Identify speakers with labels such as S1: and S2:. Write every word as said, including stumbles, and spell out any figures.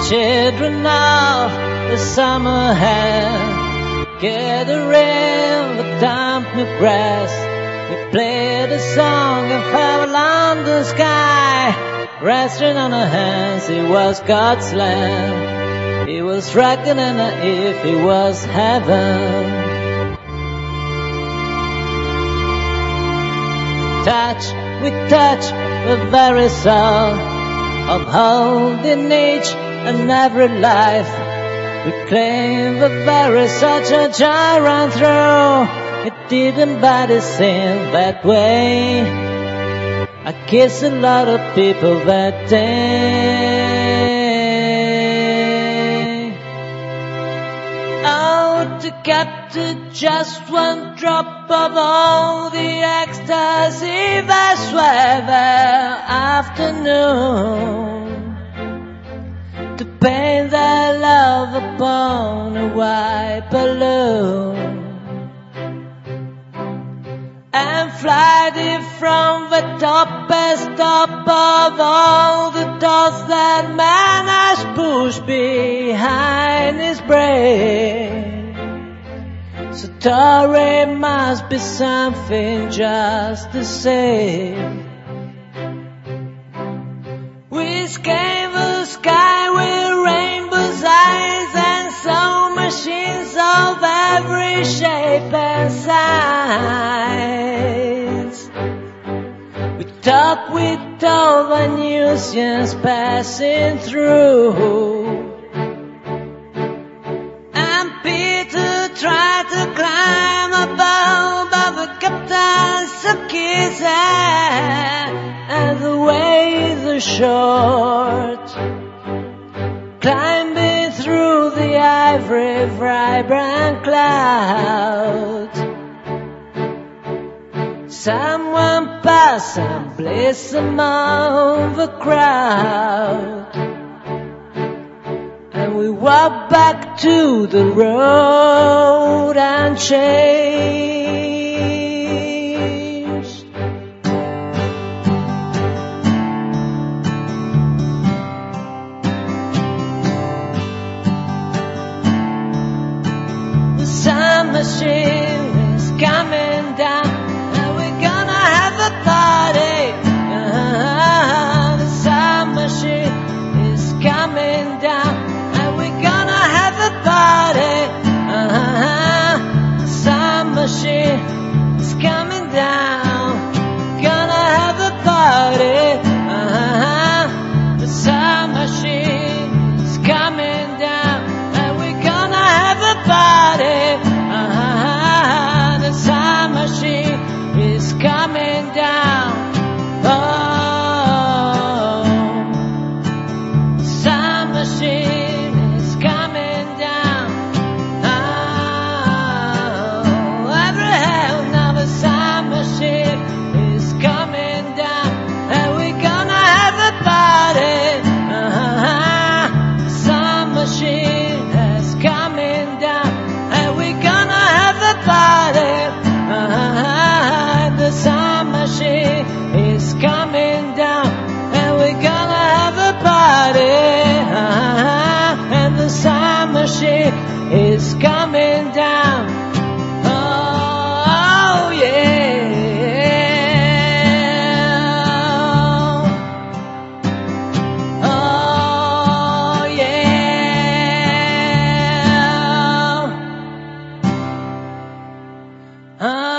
S1: children of the summer hand gathering the damp new grass. We played a song and fell along the sky. Resting on our hands, it was God's land. He was reckoning if it was heaven. Touch, we touch the very soul of holding each and every life. We claim the very such a joy ran through. It didn't bother seem that way. I kissed a lot of people that day. Oh, to get to just one drop of all the ecstasy that's weather afternoon, to paint their love upon a white balloon and fly it from the topest top of all the doors that man has pushed behind his brain. So story must be something just the same. We scale the sky with rainbow's eyes and so machines of every shape and size. We talk with all the musicians passing through, and Peter tried to climb above, but the captain took his hand, and the ways are short, climbing through the ivory vibrant clouds. Someone passed and blazed among the crowd, and we walked back to the road unchanged. The sun machine is coming down, and we're gonna have a party. Uh-huh. The sun machine is coming down, and we're gonna have a party. Uh-huh. The sun machine is coming down, gonna have a party. Uh-huh. The sun machine is coming down, and we're gonna have a party. Uh-huh. The sun machine is coming down. Oh, the sun machine is coming down. Oh, every hell now the sun machine is coming down, and we're gonna have a party. Uh-huh. The sun machine is coming down, and we're gonna have a party. Uh-huh. The sun machine is coming down, and we're gonna have a party. Uh-huh. And the sun machine is coming down. Oh, yeah. Oh, yeah. Oh.